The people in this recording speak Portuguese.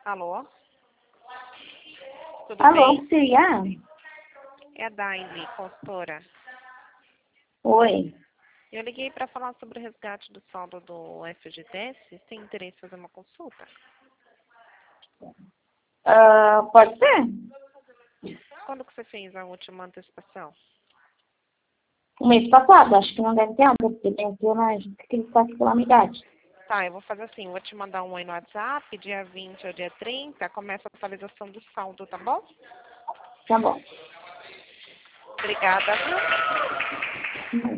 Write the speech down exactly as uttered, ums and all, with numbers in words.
Alô? Tudo Alô, bem? Cia? É a Daile, consultora. Oi. Eu liguei para falar sobre o resgate do saldo do F G T S. Você tem interesse em fazer uma consulta? Ah, pode ser? Quando que você fez a última antecipação? O mês passado, acho que não deve ter nada, porque tem que mais que ele passa pela unidade. Tá, eu vou fazer assim, vou te mandar um aí no WhatsApp, dia vinte ao dia trinta, começa a atualização do saldo, tá bom? Tá bom. Obrigada, viu?